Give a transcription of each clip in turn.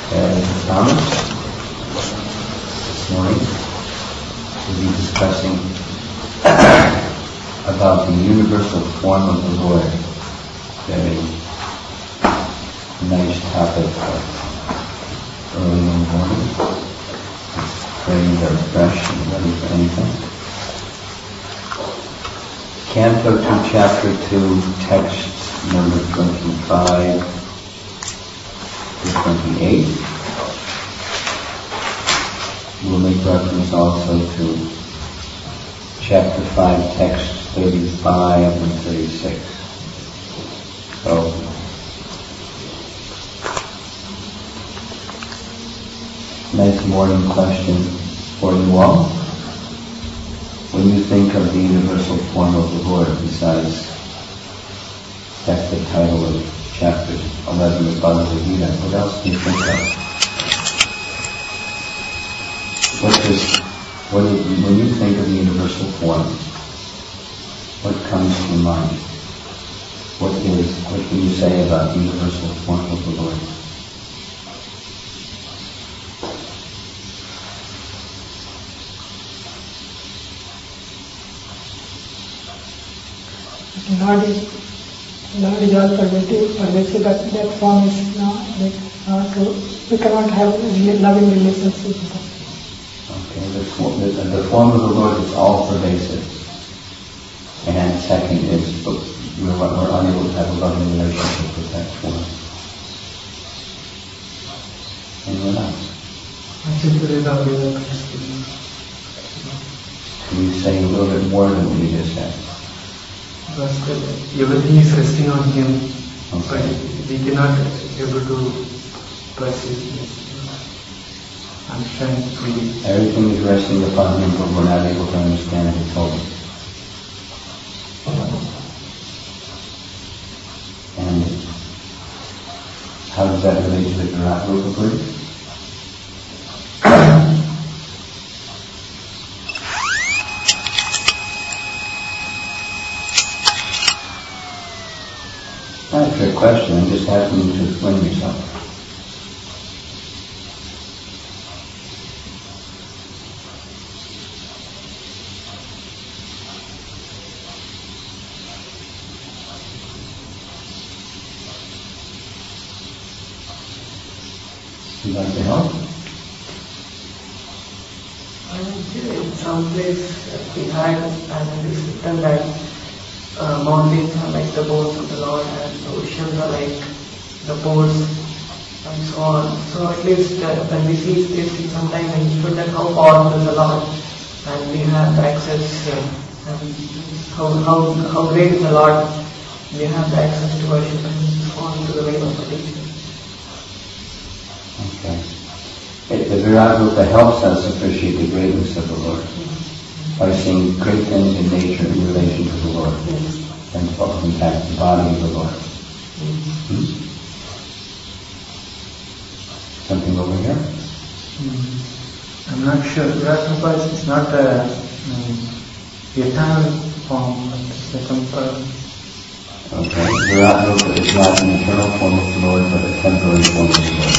Thomas, this morning we'll be discussing about the universal form of the Lord. Very nice topic early in the morning. It's brains are fresh and ready for anything. Canto 2, Chapter 2, text number 25 to 28. We'll make reference also to Chapter 5, text 35 and 36. So, nice morning question for you all. When you think of the universal form of the Lord, besides that's the title of chapter 11 of Bhagavad Gita, what else do you think of? When you think of the universal form, what comes to your mind? What can you say about the universal form of the Lord? Lord is all pervasive, but that form is not we cannot have loving relationship with that. Okay, the form of the Lord is all pervasive. And second is, we're unable to have a loving relationship with that form. Anyone else? Can you say a little bit more than what you just said? Because everything is resting on Him, okay. But we cannot able to perceive, understand fully. Everything is resting upon Him, but we're not able to understand it fully. And how does that relate to the Virat Rupa, please? Not a trick question, I'm just asking you to explain yourself. You'd like to help? In some place we had and it is written that mountains are like the bones of the Lord and the oceans are like the pores and so on. So at least when we see this, sometimes we understood that how powerful is the Lord and we have the access and how great is the Lord. We have the access to worship and so on to the way of belief. Okay. The Virat Rupa helps us appreciate the greatness of the Lord by seeing great things in nature in relation to the Lord, and in fact the body of the Lord. Something over here? I'm not sure. Virat Rupa is not a eternal form, it's a temporary. Okay. Virat Rupa is not an eternal form of the Lord, but a temporary form of the Lord.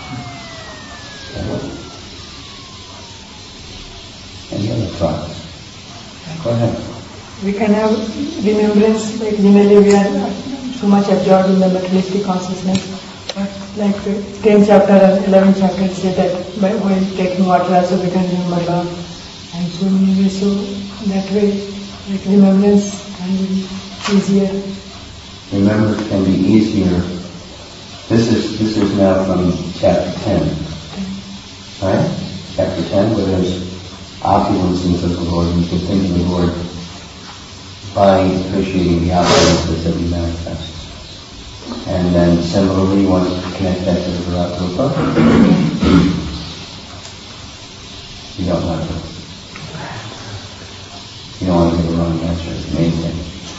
Any other thoughts? Go ahead. We can have remembrance, like generally we are so much absorbed in the materialistic consciousness. But like 10th chapter and 11th chapter say that while taking water also we can remember Lord. And so maybe so that way, like remembrance can be easier. Remembrance can be easier. This is now from chapter 10. Right? Chapter 10, where there's opulences of the Lord, and you can think of the Lord by appreciating the opulences that He manifests. And then similarly, you want to connect that to the Virat Rupa. You don't want to. You don't want to give a wrong answer, it's the main thing.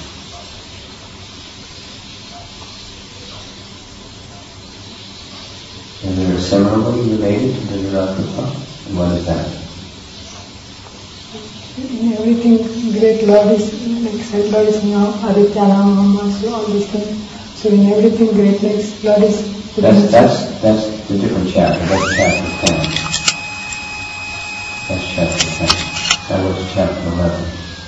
And they're similarly related to the Virat Rupa. And what is that? In everything great Lord is, like said Lord is now Adityanam, so all these things. So in everything greatness, Lord is That's the different chapter. That's chapter 10. That's chapter 10. That was chapter 11.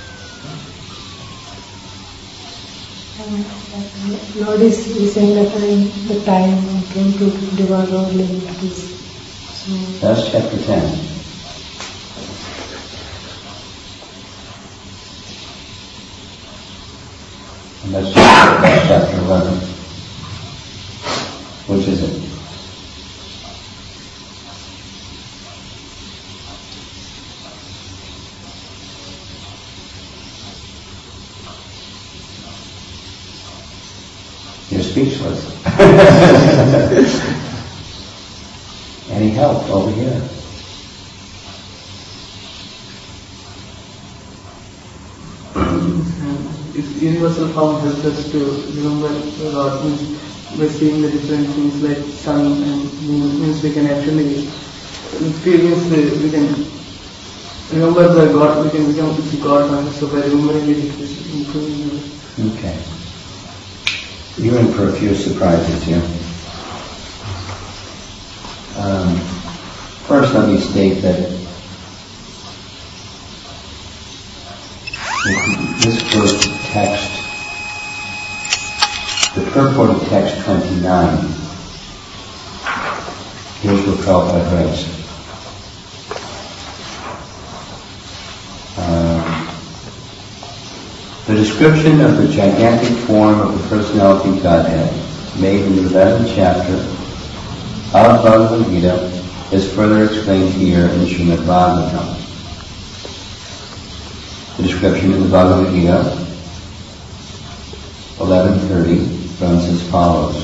Lord is saying that the time came to devour all living things. So that's chapter 10. And that's chapter 11. Which is it? You're speechless. Any help over here? If universal form helps us to remember God, means by seeing the different things like sun and moon, means we can actually feel, means we can remember the God, we can become God conscious. So by remembering it is improving. Okay. You're in for a few surprises here. First, let me state that this first text, the purport of text 29, here's what Prabhupada writes. The description of the gigantic form of the personality of Godhead, made in the 11th chapter of Bhagavad Gita, is further explained here in Srimad Bhagavatam. The description in the Bhagavad Gita, 11:30, runs as follows.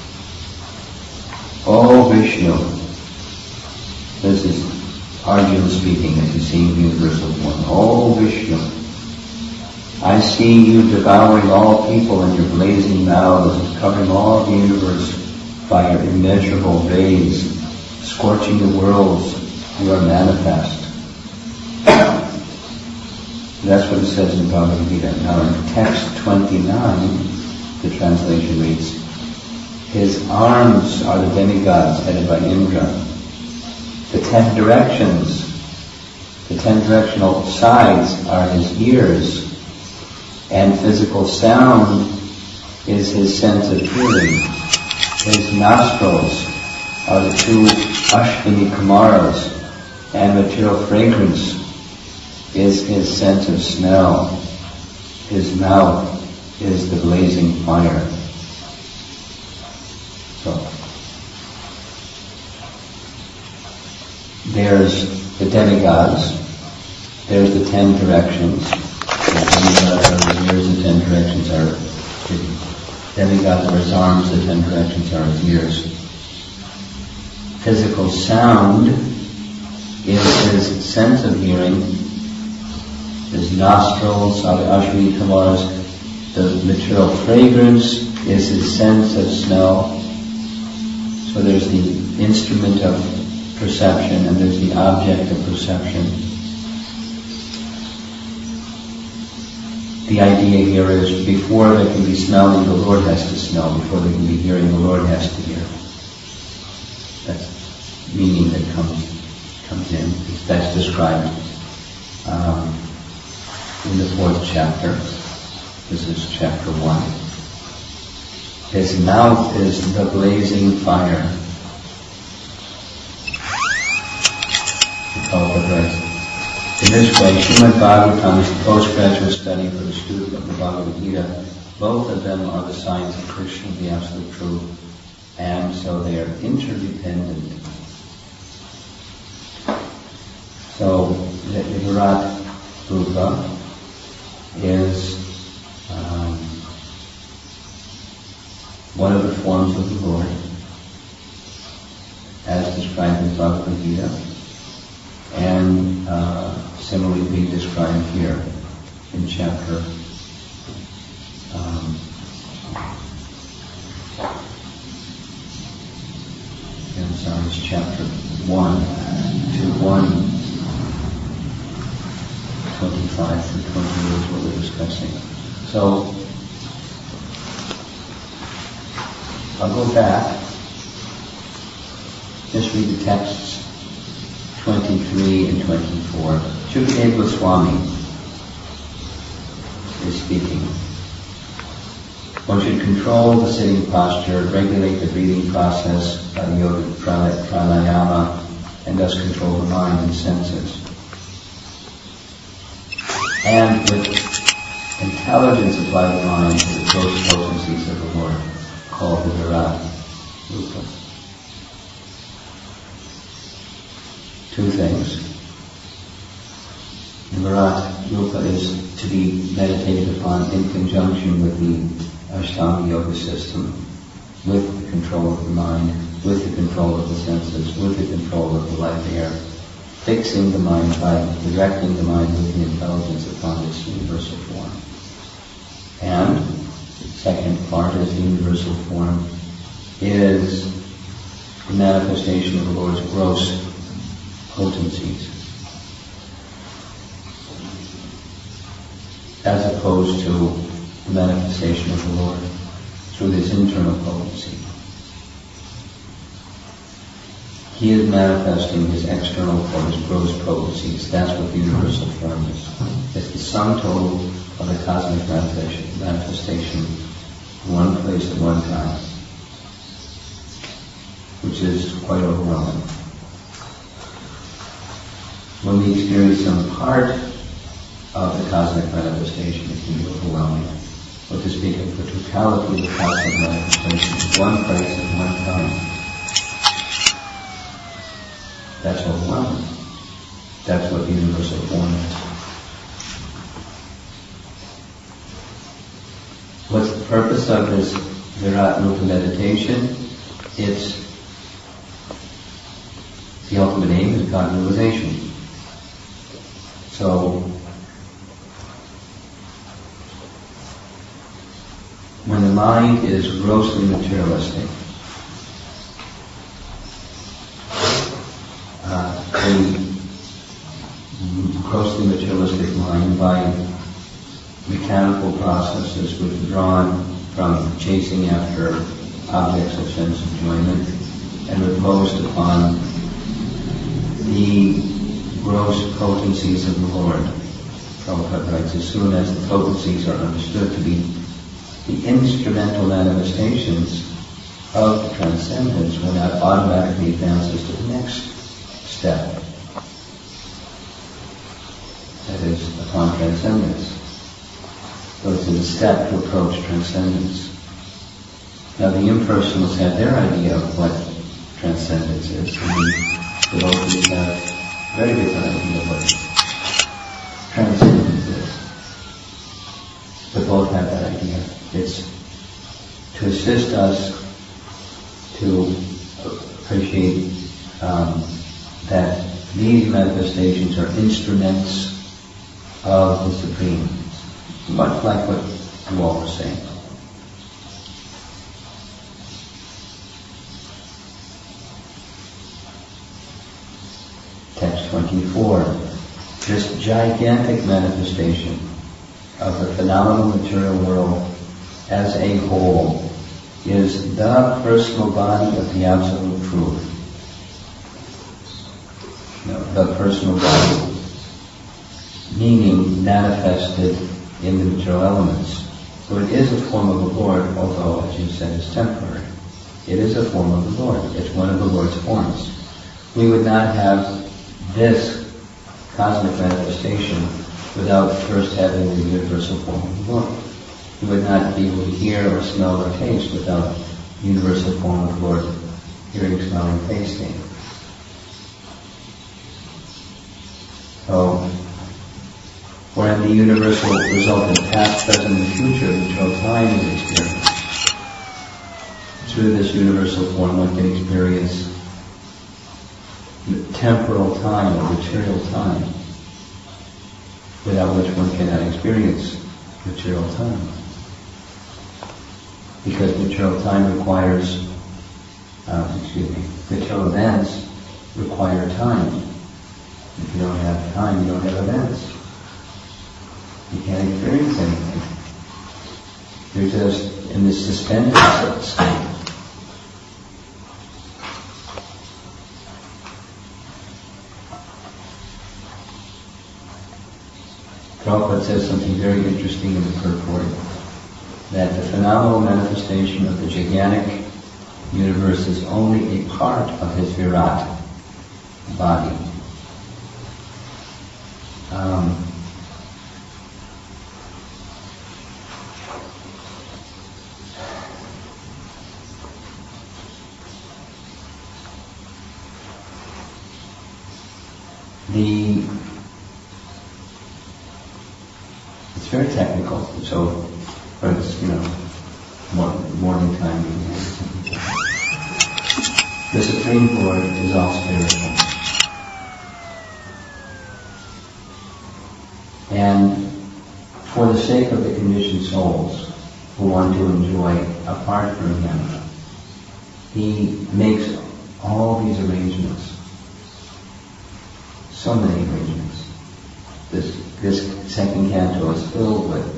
O Vishnu, this is Arjuna speaking as he's seeing the universal form. O Vishnu, I see you devouring all people in your blazing mouths, covering all the universe by your immeasurable rays, scorching the worlds. You are manifest. That's what it says in Bhagavad Gita. Now in text 29, the translation reads, His arms are the demigods headed by Indra. The 10 directions, the 10 directional sides are his ears, and physical sound is his sense of hearing. His nostrils are the 2 Ashwini Kumaras, and material fragrance is his sense of smell. His mouth is the blazing fire. So, there's the demigods, there's the 10 directions. The demigods are his ears, the 10 directions are the demigods are his arms, the 10 directions are his ears. Physical sound is his sense of hearing. His nostrils are the Ashwini Kumaras. The material fragrance is his sense of smell. So there's the instrument of perception and there's the object of perception. The idea here is before there can be smelling, the Lord has to smell. Before there can be hearing, the Lord has to hear. That's meaning that comes in. That's described in the 4th chapter. This is chapter 1. His mouth is the blazing fire. In this way, Srimad Bhagavatam is the postgraduate study for the student of the Bhagavad Gita. Both of them are the signs of Krishna, the absolute truth, and so they are interdependent. So, the Virat Rupa is one of the forms of the Lord, as described in Bhagavad Gita, and similarly being described here in chapter it's chapter 1 to 1:25 through 28 is what we're discussing. So I'll go back just read the texts 23 and 24. Shukadeva Goswami is speaking. One should control the sitting posture, regulate the breathing process by the yoga pranayama, and thus control the mind and senses. And with intelligence apply the mind to the gross potencies of the Lord, called the Virat Rupa. Two things. The Virat Rupa is to be meditated upon in conjunction with the Ashtanga Yoga system, with the control of the mind, with the control of the senses, with the control of the life air, fixing the mind by directing the mind with the intelligence upon its universal form. And the second part is the universal form is the manifestation of the Lord's gross potencies, as opposed to the manifestation of the Lord through this internal potency. He is manifesting his external form, his gross potencies. That's what the universal form is. It's the sum total of the cosmic manifestation in one place at one time, which is quite overwhelming. When we experience some part of the cosmic manifestation, it can be overwhelming. But to speak of the totality of the cosmic manifestation in one place at one time, that's overwhelming. That's what the universal form is. What's the purpose of this Virat Rupa meditation? It's the ultimate aim is God realization. So, when the mind is grossly materialistic, a grossly materialistic mind by mechanical processes withdrawn from chasing after objects of sense enjoyment and reposed upon the gross potencies of the Lord. Prabhupada writes, as soon as the potencies are understood to be the instrumental manifestations of the transcendence, one automatically advances to the next step. That is, upon transcendence. So it's a step to approach transcendence. Now the impersonalists have their idea of what transcendence is, and the devotees have a very different idea of what transcendence is. But both have that idea. It's to assist us to appreciate that these manifestations are instruments of the Supreme, much like what you all were saying. Text 24. This gigantic manifestation of the phenomenal material world as a whole is the personal body of the Absolute Truth. The personal body, meaning manifested in the material elements. So it is a form of the Lord, although, as you said, it's temporary. It is a form of the Lord. It's one of the Lord's forms. We would not have this cosmic manifestation without first having the universal form of the Lord. We would not be able to hear or smell or taste without the universal form of the Lord, hearing, smelling, tasting. So, wherein the universal result in past, present, and future, until time is experienced. Through this universal form, one can experience temporal time or material time, without which one cannot experience material time. Because material time requires, material events require time. If you don't have time, you don't have events. You can't experience anything. You're just in this suspended state. Prabhupada says something very interesting in the purport, that the phenomenal manifestation of the gigantic universe is only a part of his Virat body. It's very technical, so, but it's, morning time. The Supreme Lord is all spiritual. And for the sake of the conditioned souls who want to enjoy apart from Him, He makes all these arrangements. So many arrangements. This second canto is filled with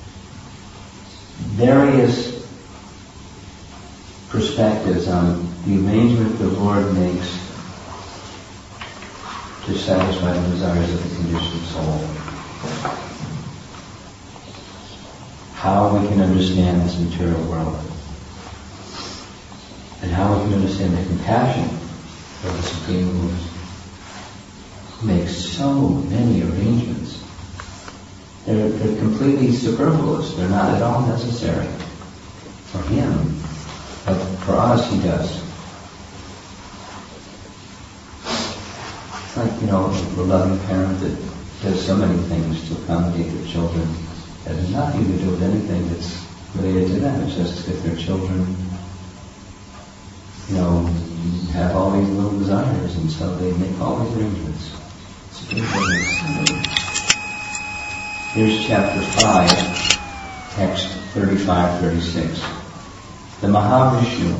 various perspectives on the arrangement the Lord makes to satisfy the desires of the conditioned soul. How we can understand this material world, and how we can understand the compassion of the Supreme Lord, who makes so many arrangements. They're completely superfluous. They're not at all necessary for Him, but for us He does. It's like, a loving parent that does so many things to accommodate their children that has nothing to do with anything that's related to them. It's just that their children, have all these little desires, and so they make all these arrangements. Here's chapter 5, text 35-36. The Mahavishnu,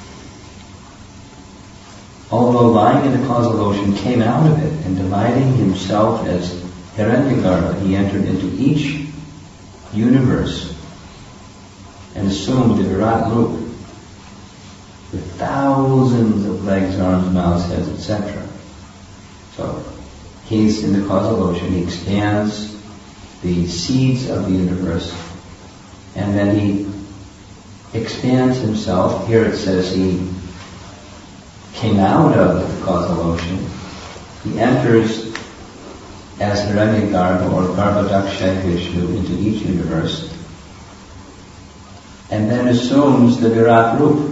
although lying in the causal ocean, came out of it, and dividing himself as Hiranyagarbha, he entered into each universe and assumed the Virat Rup with thousands of legs, arms, mouths, heads, etc. So he's in the causal ocean, he expands the seeds of the universe, and then he expands himself. Here it says he came out of the causal ocean. He enters as Hiranyagarbha or Garbhodakshay Vishnu into each universe, and then assumes the Virat Rup.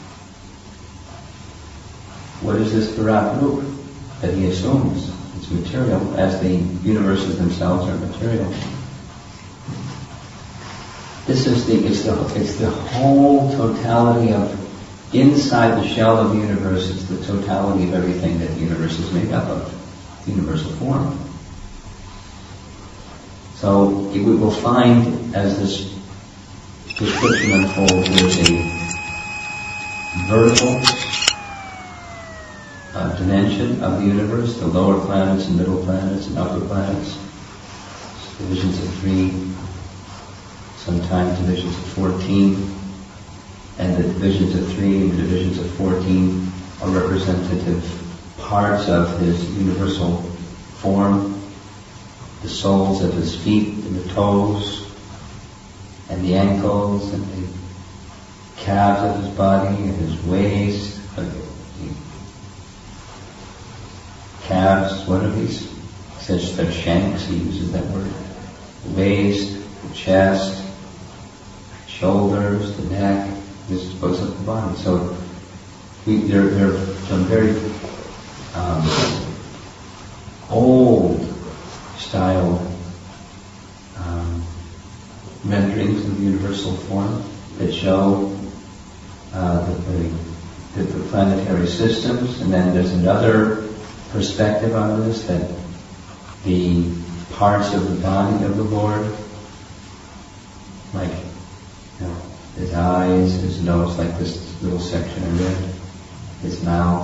What is this Virat Rup that he assumes? It's material, as the universes themselves are material. This is it's the whole totality of, inside the shell of the universe, it's the totality of everything that the universe is made up of, the universal form. So we will find, as this description unfolds, there's a vertical dimension of the universe, the lower planets and middle planets and upper planets, divisions of 3, sometimes divisions of 14, and the divisions of 3 and the divisions of 14 are representative parts of His universal form, the soles of His feet and the toes and the ankles and the calves of His body and His waist. Calves, what are these? He says they're shanks, he uses that word. The waist, the chest, shoulders, the neck. This goes up the body. So there are some very old style renderings of the universal form that show the planetary systems, and then there's another perspective on this, that the parts of the body of the Lord, like His eyes, His nose, like this little section I read, His mouth,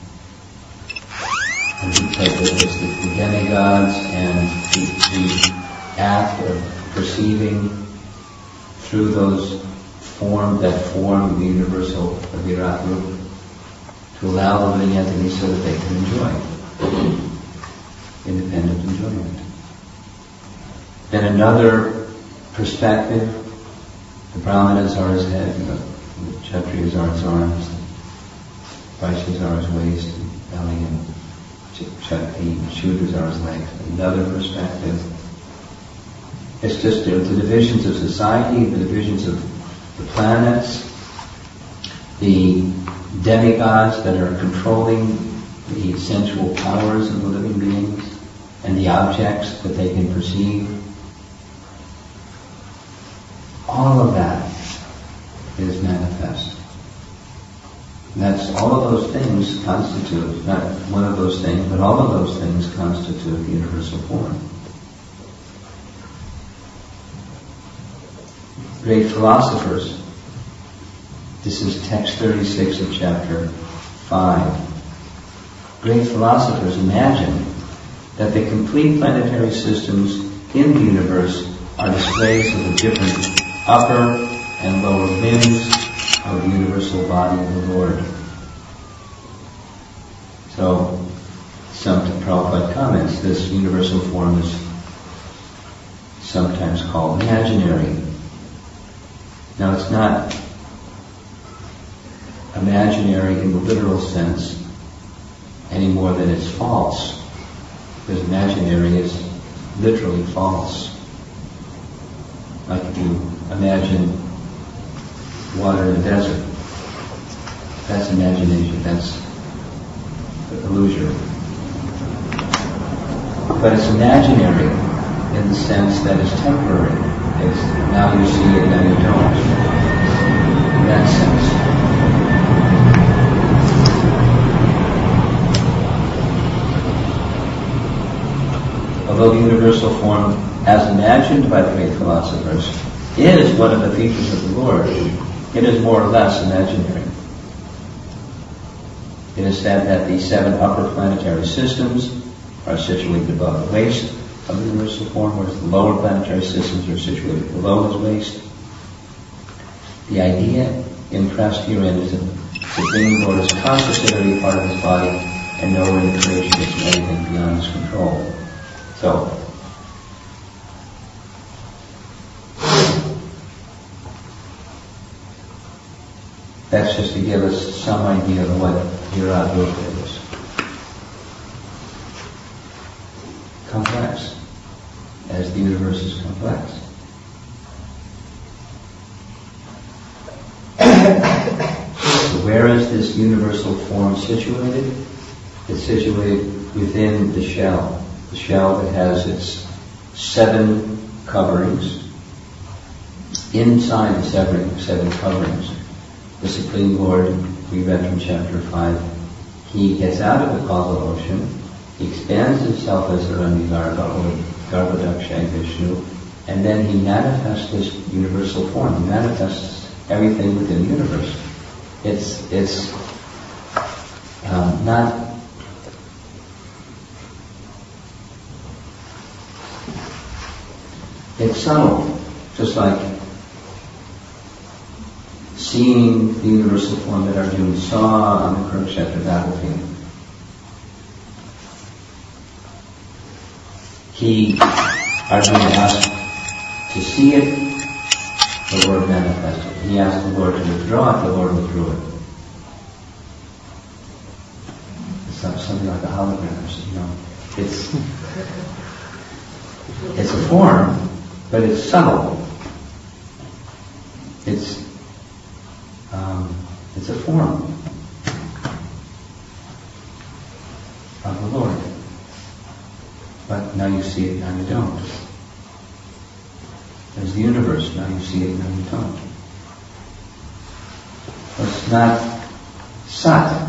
and the demigods, and the act of perceiving through those form the universal Virat Rup, to allow the living entities so that they can enjoy independent enjoyment. Then another perspective, the Brahmanas are his head, the Kshatriyas are his arms, the Vaishyas are his waist, and belly, and the Shudras are his legs. Another perspective. It's just the divisions of society, the divisions of the planets, the demigods that are controlling the sensual powers of the living beings, and the objects that they can perceive. All of that is manifest. That's all of those things constitute, not one of those things, but all of those things constitute the universal form. Great philosophers. This is text 36 of chapter 5. Great philosophers imagine that the complete planetary systems in the universe are displays of the different upper and lower limbs of the universal body of the Lord. So, some Prabhupada comments, this universal form is sometimes called imaginary. Now, it's not imaginary in the literal sense any more than it's false, because imaginary is literally false. Like if you imagine water in a desert, that's imagination, that's illusory. But it's imaginary in the sense that it's temporary. It's now you see it, now you don't. In that sense. Although the universal form, as imagined by the great philosophers, is one of the features of the Lord, it is more or less imaginary. It is said that the 7 upper planetary systems are situated above the waist of the universal form, whereas the lower planetary systems are situated below his waist. The idea impressed herein is that the Supreme Lord is conscious of every part of his body and nowhere in the creation is anything beyond his control. So, that's just to give us some idea of what Virat Rupa is. Complex, as the universe is complex. So where is this universal form situated? It's situated within the shell. The shell that has its 7 coverings. Inside the 7 coverings, the Supreme Lord, we read from chapter 5, he gets out of the causal ocean, he expands himself as Hiranyagarbha or Garbhodaksha Vishnu, and then he manifests this universal form. He manifests everything within the universe. It's not. It's subtle, just like seeing the universal form that Arjuna saw on the Kurukshetra battlefield. Arjuna asked to see it, the Lord manifested. He asked the Lord to withdraw it, the Lord withdrew it. It's something like a hologram, It's a form, but it's subtle. It's a form of the Lord. But now you see it, now you don't. There's the universe, now you see it, now you don't. It's not Sat.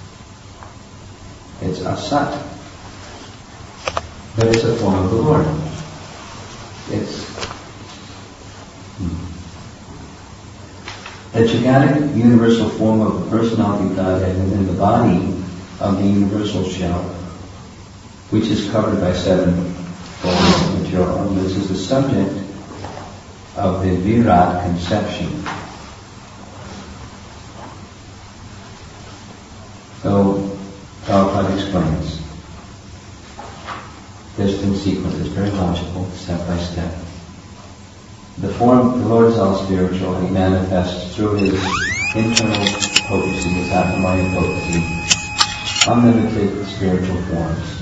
It's Asat. But it's a form of the Lord. The gigantic universal form of the personality of Godhead within the body of the universal shell, which is covered by 7 folds of material elements, is the subject of the Virat conception. So, Prabhupada explains. Just in sequence, it's very logical, step by step. The Lord is all spiritual, and He manifests through His internal potency, His Atma-maya potency, unlimited spiritual forms.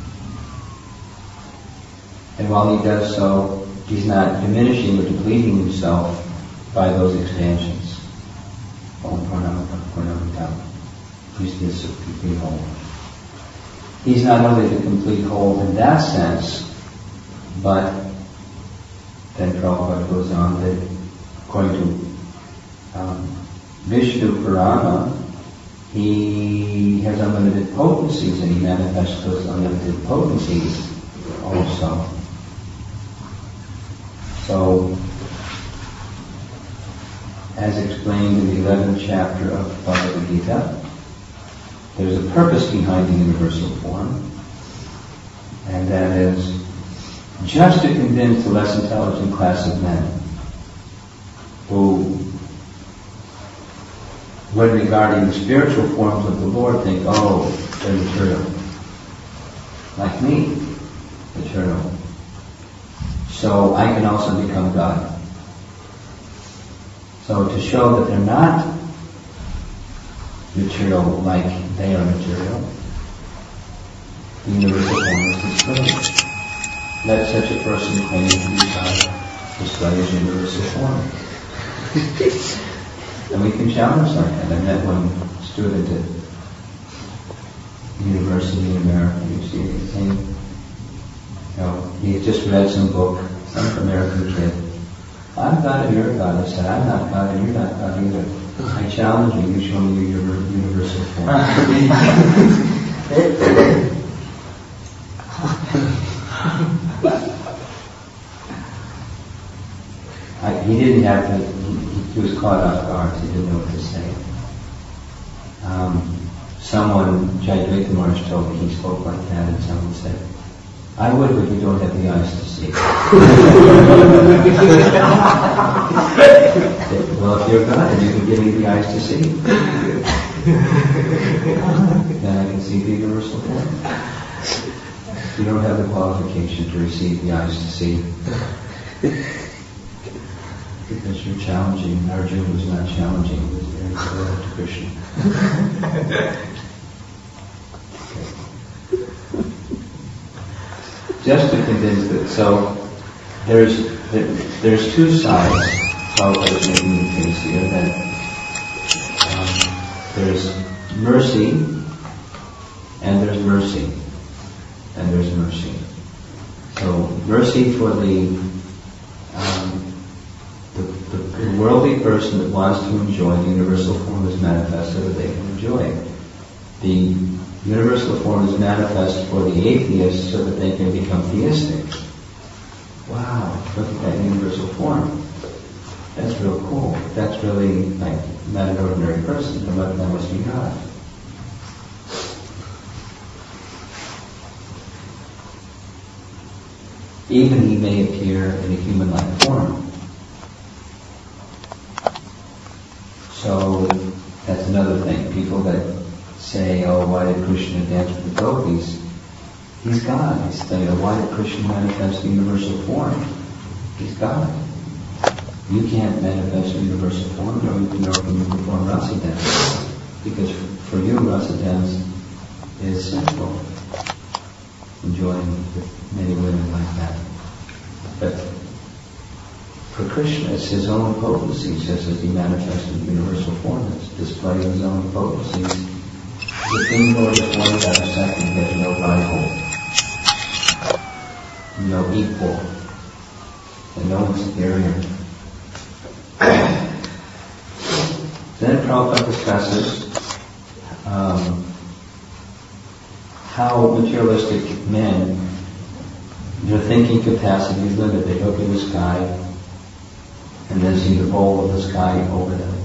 And while He does so, He's not diminishing or depleting Himself by those expansions. Om Purnamata Purnamidam. He's the complete whole. He's not only the complete whole in that sense, but then Prabhupada goes on that according to Vishnu Purana, He has unlimited potencies and He manifests those unlimited potencies also. So, as explained in the 11th chapter of Bhagavad Gita, there's a purpose behind the universal form, and that is just to convince the less intelligent class of men who, when regarding the spiritual forms of the Lord, think, oh, they're material. Like me, material. So I can also become God. So to show that they're not material like they are material, the universal form is displayed. Let such a person claim to be God, display his universal form. And we can challenge like that. I met one student at university in America. You see, he came, he had just read some book, some American kid. I'm God and you're God. I said, I'm not God and you're not God either. I challenge you, you show me your universal form. He didn't have to, he was caught off guard, he didn't know what to say. Someone, Jayadvaita Maharaj told me he spoke like that, and someone said, I would, but you don't have the eyes to see. Well, if you're God, then you can give me the eyes to see. Then I can see the universal form. You don't have the qualification to receive the eyes to see. Because you're challenging. Arjuna was not challenging, he was very devoted to Krishna. Just to convince that, so there's two sides. Prabhupada is making the case here that there's mercy and there's mercy and there's mercy. So mercy for the worldly person that wants to enjoy the universal form is manifest so that they can enjoy it. The universal form is manifest for the atheists so that they can become theistic. Wow, look at that universal form. That's real cool. That's really like not an ordinary person, but that must be God. Even he may appear in a human-like form. So that's another thing. People that say, oh, why did Krishna dance with the gopis? He's God. Why did Krishna manifest the universal form? He's God. You can't manifest the universal form, nor can you perform rasa dance. Because for you, rasa dance is sensual. Enjoying with many women like that. But for Krishna, it's his own potency, just as he manifested the universal form. It's displaying his own potencies. The thing Lord is one without a second, there's no rival, no equal, and no one superior. Then Prabhupada discusses how materialistic men, their thinking capacity is limited. They look at the sky and then see the bowl of the sky over them.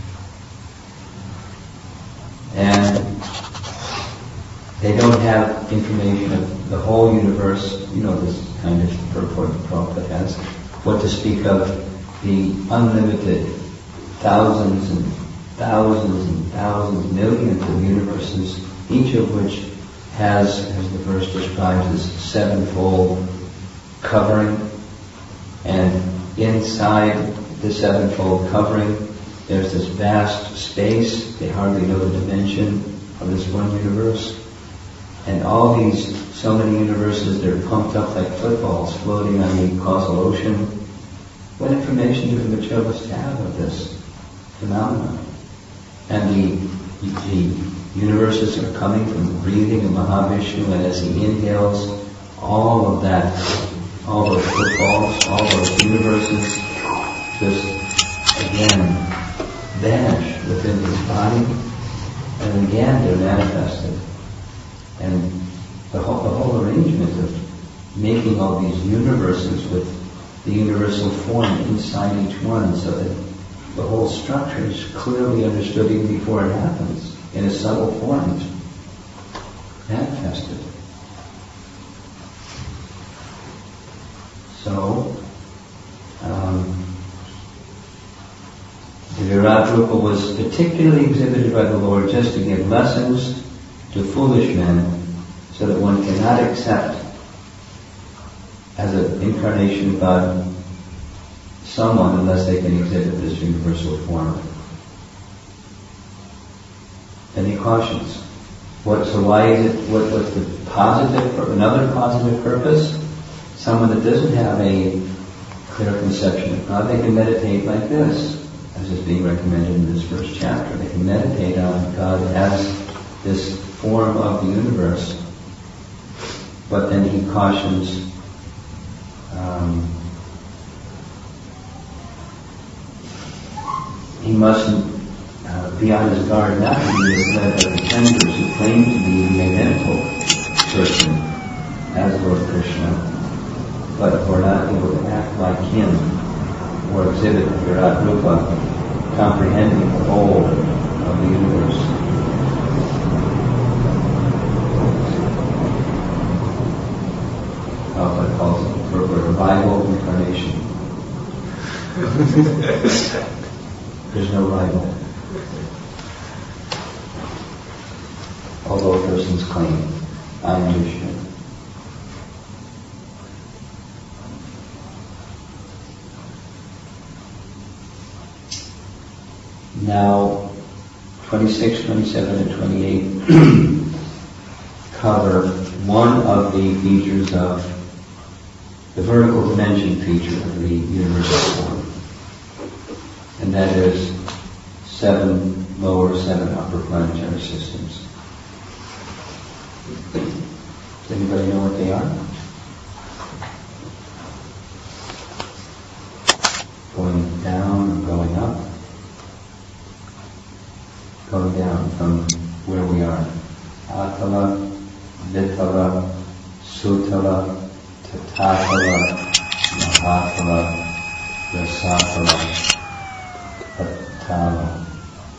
And they don't have information of the whole universe, this kind of purport Prabhupada has, what to speak of the unlimited thousands and thousands and thousands, millions of universes, each of which has, as the verse describes, this sevenfold covering, and inside the sevenfold covering there's this vast space. They hardly know the dimension of this one universe. And all these, so many universes, they're pumped up like footballs floating on the causal ocean. What information do the materialists have of this phenomenon? And the universes are coming from the breathing of Mahavishnu, and as he inhales, all of that, all those footballs, all those universes just, again, vanish within his body, and again they're manifested. And the whole arrangement of making all these universes with the universal form inside each one, so that the whole structure is clearly understood even before it happens, in a subtle form, it's manifested. So, the Virat Rupa was particularly exhibited by the Lord just to give lessons to foolish men, so that one cannot accept as an incarnation of God someone unless they can exhibit this universal form. And he cautions. So why is it? What's the positive? Another positive purpose? Someone that doesn't have a clear conception of God, they can meditate like this, as is being recommended in this first chapter. They can meditate on God as this form of the universe. But then he cautions he mustn't be on his guard not to be misled by pretenders who claim to be the identical person as Lord Krishna, but who are not able to act like him or exhibit Virat Rupa, comprehending the whole of the universe. Prabhupada calls it for a rival incarnation. There's no rival. Although persons claim, I'm Vishnu. Now, 26, 27, and 28 cover one of the features of the vertical dimension feature of the universal form. And that is 7 lower, 7 upper planetary systems. Does anybody know what they are? Going down or going up? Going down from where we are. Atala, Vitala, Sutala, Tatatala, Mahatala, Rasatala, Patala.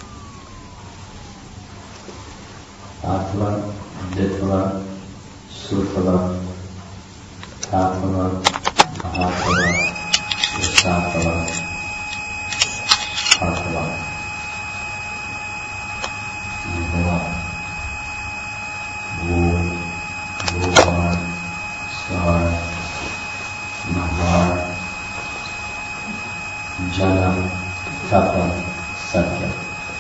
Atala, Vitala, Sutala, Tatala, Mahatala, Rasatala, Patala. Bhuvar, Star, Mahar, Jana, Tapa, Satya.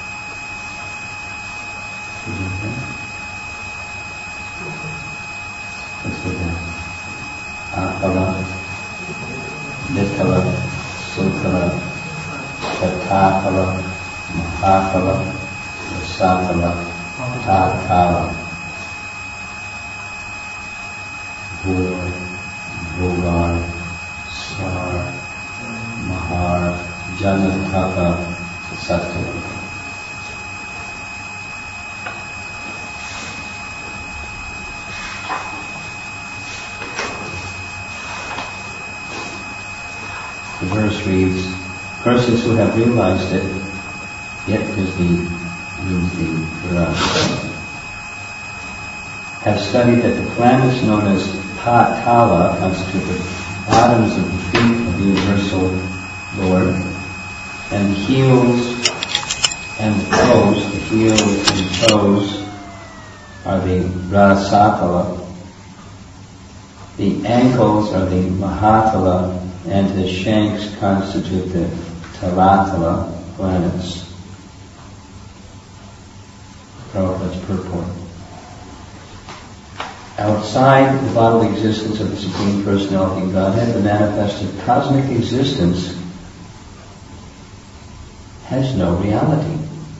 Let's go down. Akala, Nitala, Sutala, Tatakala, Mahakala, Rasatala, Tatala. Bhuvar, Sar, Mahar, Janataka, Satya. The verse reads, persons who have realized it, yet is means the Virat, have studied that the planets known as Tatala constitute the bottoms of the feet of the universal Lord, and the heels and the toes, are the Rasatala, the ankles are the Mahatala, and the shanks constitute the Talatala planets. Prabhupada's purport. Outside the bodily existence of the Supreme Personality of Godhead, the manifested cosmic existence has no reality.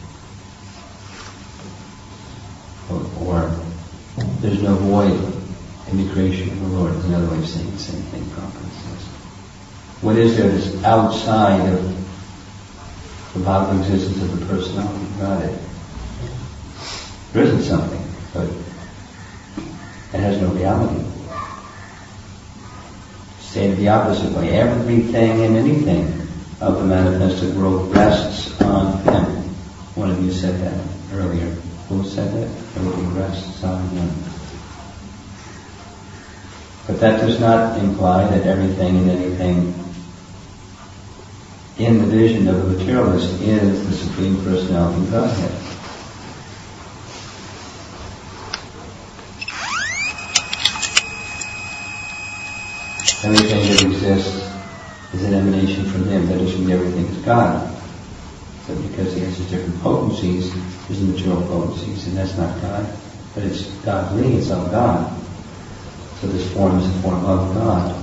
Or there's no void in the creation of the Lord. Is another way of saying the same thing Prabhupada says. What is there that's outside of the bodily existence of the personality of Godhead? There isn't something, but it has no reality. Say it the opposite way. Everything and anything of the manifested world rests on Him. One of you said that earlier. Who said that? Everything rests on Him. But that does not imply that everything and anything in the vision of the materialist is the Supreme Personality of Godhead. Everything that exists is an emanation from Him. That doesn't mean everything is God. So because He has His different potencies, there's the material potencies, and that's not God. But it's godly, it's of God. So this form is a form of God.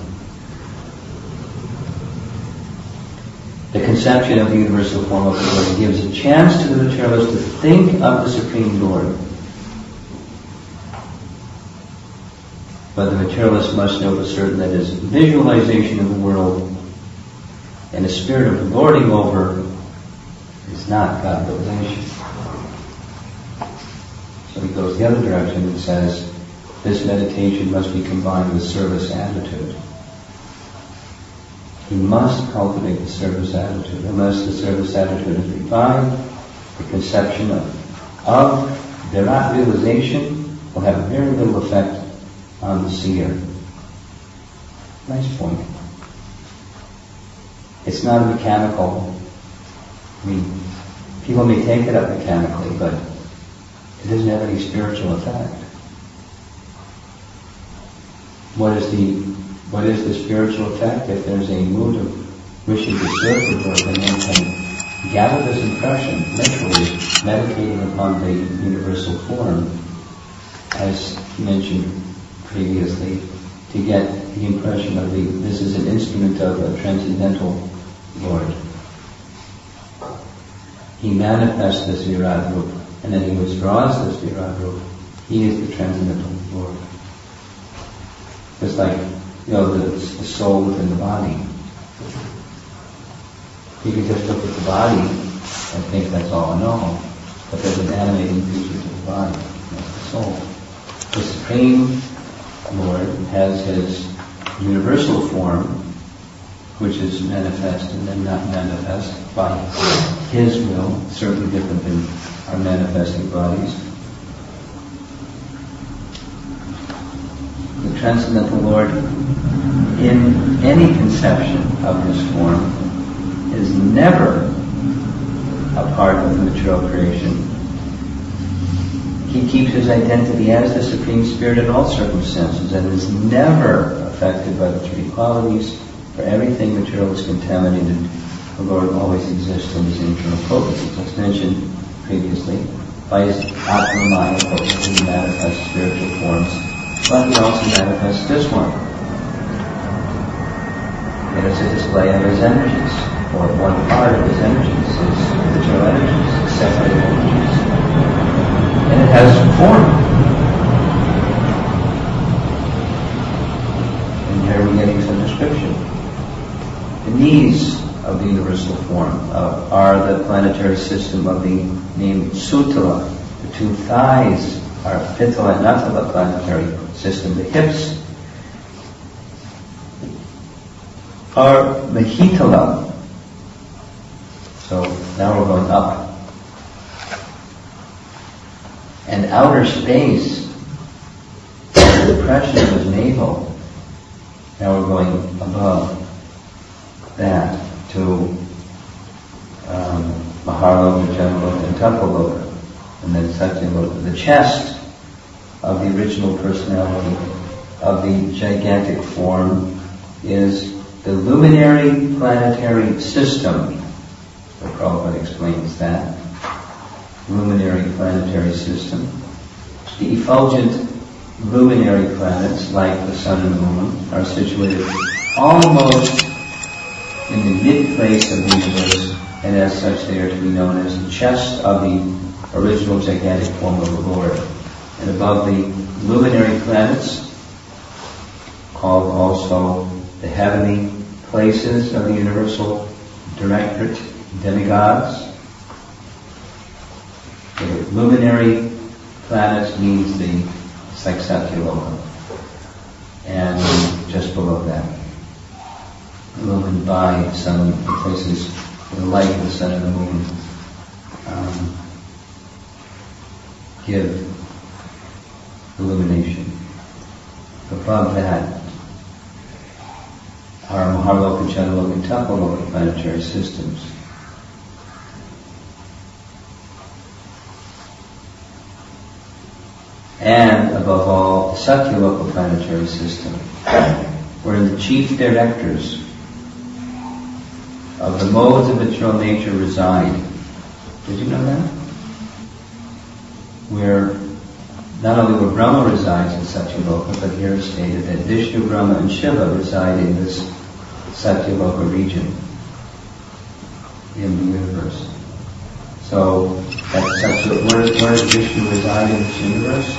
The conception of the universal form of the Lord gives a chance to the materialist to think of the Supreme Lord. But the materialist must know for certain that his visualization of the world and the spirit of lording over is not God realization. So he goes the other direction and says, this meditation must be combined with service attitude. He must cultivate the service attitude. Unless the service attitude is revived, the conception of Virat realization will have very little effect on the seer. Nice point. It's not a mechanical. People may take it up mechanically, but it doesn't have any spiritual effect. What is the spiritual effect? If there's a mood of wishing to serve the Lord, then one can gather this impression, literally meditating upon the universal form, as mentioned previously, to get the impression of this is an instrument of a transcendental Lord. He manifests this Virat Rup, and then he withdraws this Virat Rup. He is the transcendental Lord. It's like, the soul within the body. You can just look at the body and think that's all in all, but there's an animating feature to the body. That's the soul. The Supreme Lord has His universal form, which is manifest and then not manifest by His will, certainly different than our manifesting bodies. The Transcendental Lord, in any conception of His form, is never a part of the material creation. He keeps His identity as the Supreme Spirit in all circumstances and is never affected by the three qualities. For everything material is contaminated, the Lord always exists in His internal potencies. As mentioned previously, by His Atma-maya potency He manifests spiritual forms, but He also manifests this one. It is a display of His energies, or one part of His energies, His material energies, His separated energies. And it has form. And here we're getting some description. The knees of the universal form are the planetary system of the name Sutala. The two thighs are Pitala and Natala planetary system. The hips are Mahitala. So now we're going up. And outer space, the depression of His navel, now we're going above that to Maharloka, Janmaloka, and Tapaloka, and then Satyaloka. The chest of the original personality of the gigantic form is the luminary planetary system. The Prabhupada explains that. Luminary planetary system. The effulgent luminary planets, like the sun and the moon, are situated almost in the mid-place of the universe, and as such they are to be known as the chest of the original gigantic form of the Lord. And above the luminary planets, called also the heavenly places of the universal directorate, demigods. The luminary planets means it's like Satyaloka. And just below that, illumined by the sun, the places where the light of the sun and the moon give illumination. Above that are Maharloka, Chandraloka, and Tapaloka planetary systems. And above all, the Satyaloka planetary system, wherein the chief directors of the modes of material nature reside. Did you know that? Where not only where Brahma resides in Satyaloka, but here is stated that Vishnu, Brahma, and Shiva reside in this Satyaloka region in the universe. So, where does Vishnu reside in this universe?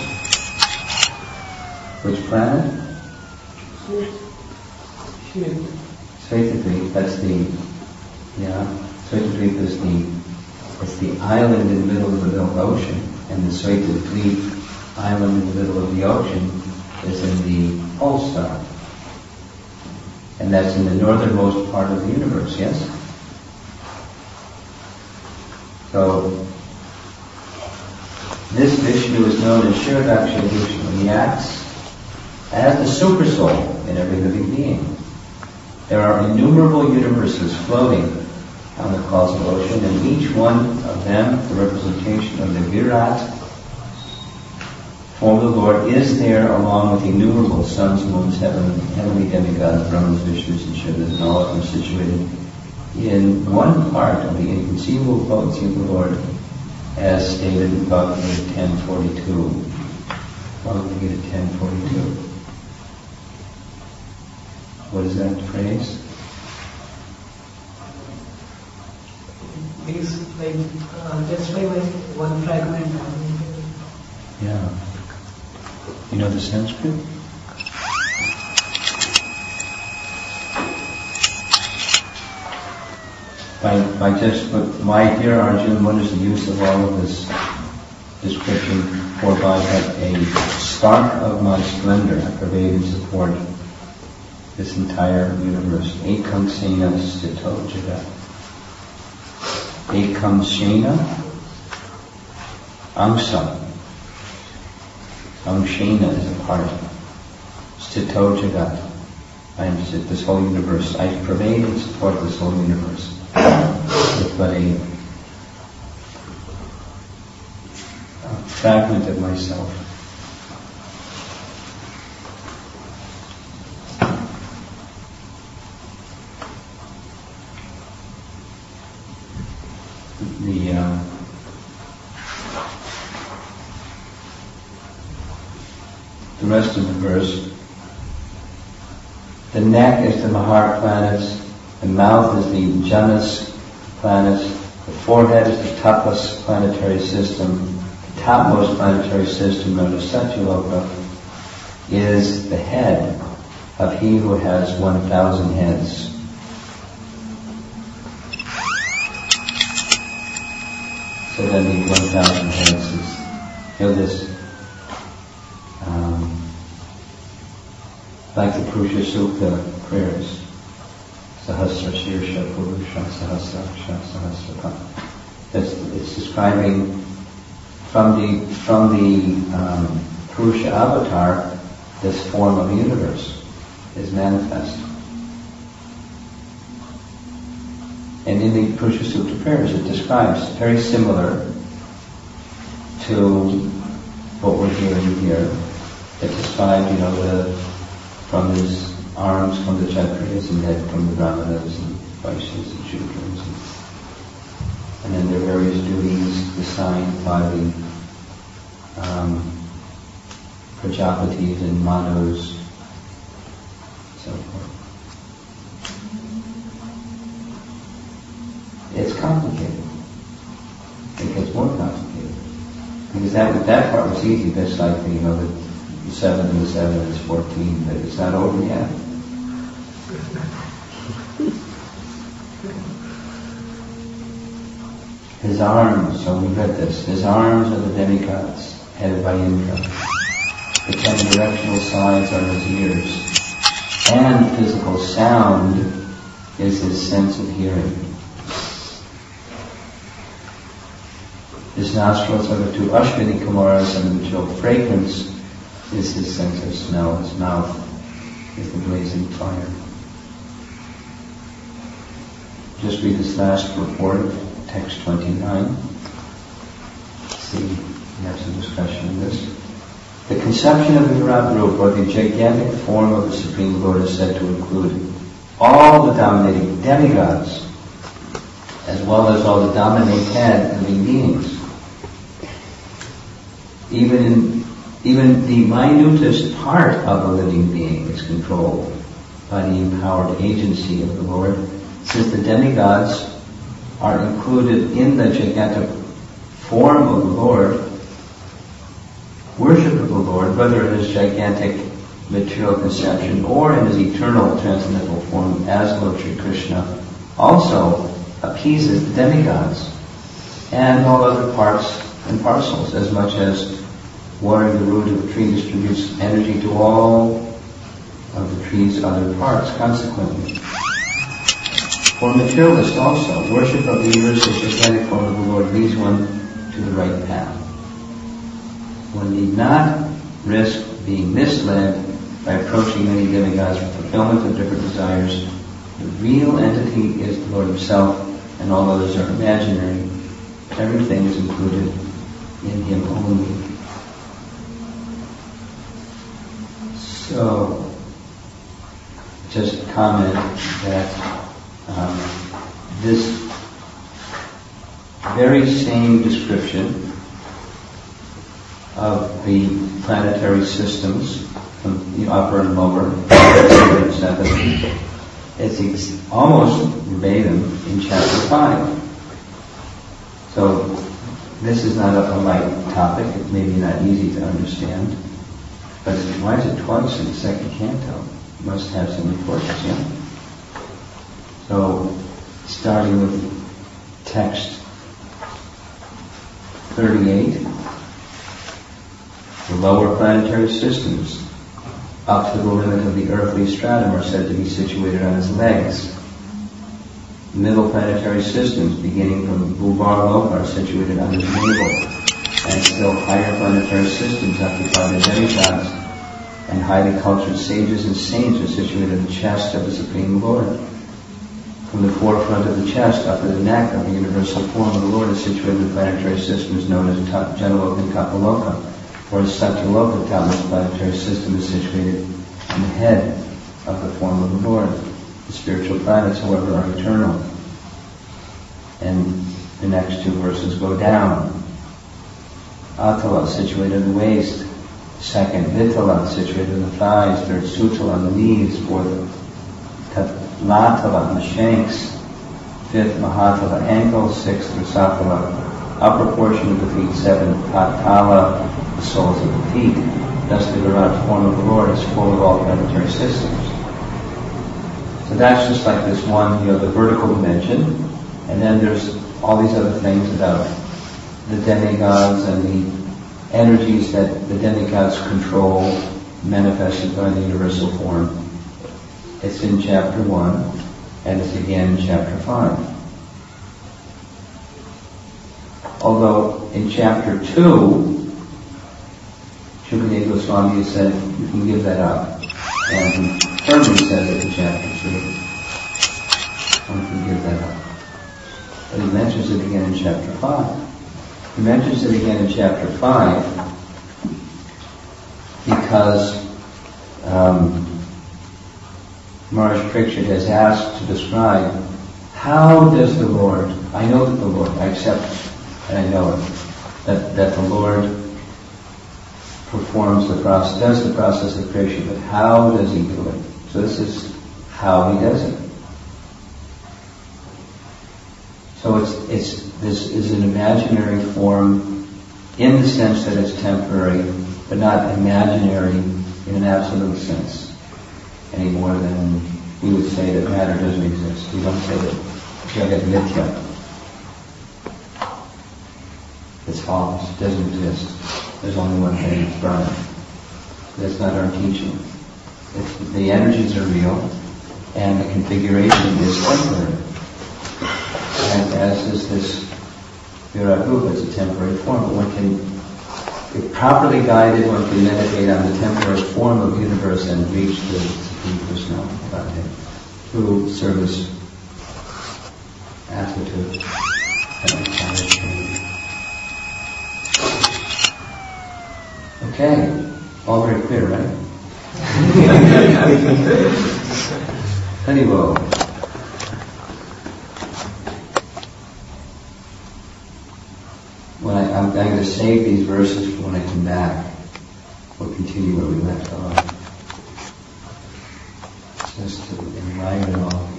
Which planet? Svetadvip, that's Svetadvip is the island in the middle of the Middle Ocean, and the Svetadvip island in the middle of the ocean is in the pole star. And that's in the northernmost part of the universe, yes? So, this Vishnu is known as Shiradaksha Vishnu. He acts as the supersoul in every living being. There are innumerable universes floating on the causal ocean, and each one of them, the representation of the Virat form of the Lord, is there along with innumerable suns, moons, heavenly demigods, Brahmas, Vishnus, and Shivas, and all of them situated in one part of the inconceivable potency of the Lord, as stated in Bhagavad Gita 10.42. Bhagavad Gita 10.42. What is that phrase? It's like just by one fragment. Yeah. You know the Sanskrit? My dear Arjuna, what is the use of all of this description? For by a spark of my splendor I pervade and support this entire universe. Ekam Sena Stito Jagat. Ekam Sena Amsa. Amshena is a part. Stito Jagat. I am this whole universe. I pervade and support this whole universe with but a fragment of myself. The rest of the verse. The neck is the Mahar planets, the mouth is the Janas planets, the forehead is the Tapas planetary system, the topmost planetary system known as Satyaloka is the head of he who has 1,000 heads. So then the 1,000 heads is, this, like the Purusha Sukta prayers, Sahasra Shirsha Purusha Sahasraksha Sahasrapa. It's describing from the Purusha avatar, this form of the universe is manifest. And in the Purusha Sukta prayers, it describes very similar to what we're hearing here. It's described, from his arms come the Kshatriyas and head come the Brahmanas and Vaishyas and Shudras. And then there are various duties assigned by the Prajapatis and Manus, so forth. It's complicated. It gets more complicated. Because that part was easy, that's like the 7 and the 7 is 14, but it's not over yet. His arms, so we read this, his arms are the demigods, headed by Indra. The 10 directional sides are his ears. And physical sound is his sense of hearing. His nostrils are the 2 Ashwini Kumaras, and the material fragrance is his sense of smell. His mouth is the blazing fire. Just read this last report, text 29. See, we have some discussion on this. The conception of the Virat Rupa, or the gigantic form of the Supreme Lord, is said to include all the dominating demigods, as well as all the dominated living beings. Even the minutest part of a living being is controlled by the empowered agency of the Lord, since the demigods are included in the gigantic form of the Lord. Worship of the Lord, whether in his gigantic material conception or in his eternal transcendental form as Lord Sri Krishna, also appeases the demigods and all other parts and parcels, as much as watering the root of a tree distributes energy to all of the tree's other parts. Consequently, for materialists also, worship of the universal gigantic form of the Lord leads one to the right path. One need not risk being misled by approaching many demigods for fulfillment of different desires. The real entity is the Lord himself, and all others are imaginary. Everything is included in him only. So, just comment that this very same description of the planetary systems, from the upper and lower, it's almost verbatim in chapter 5. So this is not a light topic. It may be not easy to understand. But why is it twice in the second canto? It must have some importance, yeah? So, starting with text 38, the lower planetary systems, up to the limit of the earthly stratum, are said to be situated on his legs. Middle planetary systems, beginning from Bhubar Loka, are situated on his navel. And still higher planetary systems occupy the demigods, and highly cultured sages and saints are situated in the chest of the Supreme Lord. From the forefront of the chest up to the neck of the universal form of the Lord is situated the planetary systems known as Janaloka and Kapaloka, whereas Satyaloka, the topmost planetary system, is situated in the head of the form of the Lord. The spiritual planets, however, are eternal. And the next 2 verses go down. Atala, situated in the waist. 2nd, Vitala, situated in the thighs. 3rd, Sutala, on the knees. 4th, Latala, on the shanks. 5th, Mahatala, ankles. 6th, Rasatala, upper portion of the feet. 7th, Patala, the soles of the feet. Thus the Virat form of the Lord is full of all planetary systems. So that's just like this one, the vertical dimension. And then there's all these other things about the demigods and the energies that the demigods control, manifested by the universal form. It's in chapter 1, and it's again in chapter 5. Although in chapter 2, Shukadeva Goswami said, you can give that up. And he firmly says it in chapter 2. One can give that up. But he mentions it again in chapter 5. He mentions it again in chapter 5 because Maharaj Parikshit has asked to describe how does the Lord, I know that the Lord, I accept and I know it, that the Lord performs the process, does the process of creation, but how does he do it? So this is how he does it. So this is an imaginary form in the sense that it's temporary, but not imaginary in an absolute sense, any more than we would say that matter doesn't exist. We don't say that jagat mithya. It's false, it doesn't exist. There's only one thing, it's Brahman. That's not our teaching. The energies are real, and the configuration is temporary. And as is this Virat Rupa, it's a temporary form, but one can, if properly guided, one can meditate on the temporary form of the universe and reach the Supreme Personality Godhead through service, attitude, and encouragement. Okay, all very clear, right? Haribol. I'm going to save these verses for when I come back. We'll continue where we left off. Just to enliven all of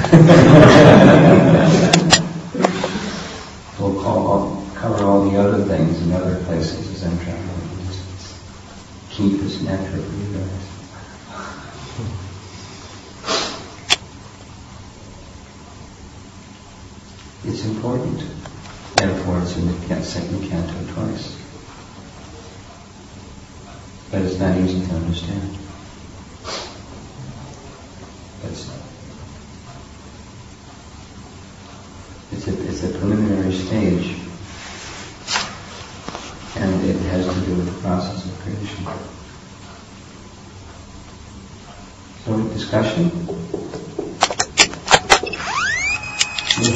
you. We'll cover all the other things in other places as I'm trying to just keep this nectar for you guys. It's important. Therefore, it's in the second canto twice. But it's not easy to understand. It's a preliminary stage, and it has to do with the process of creation. So, discussion? Yeah.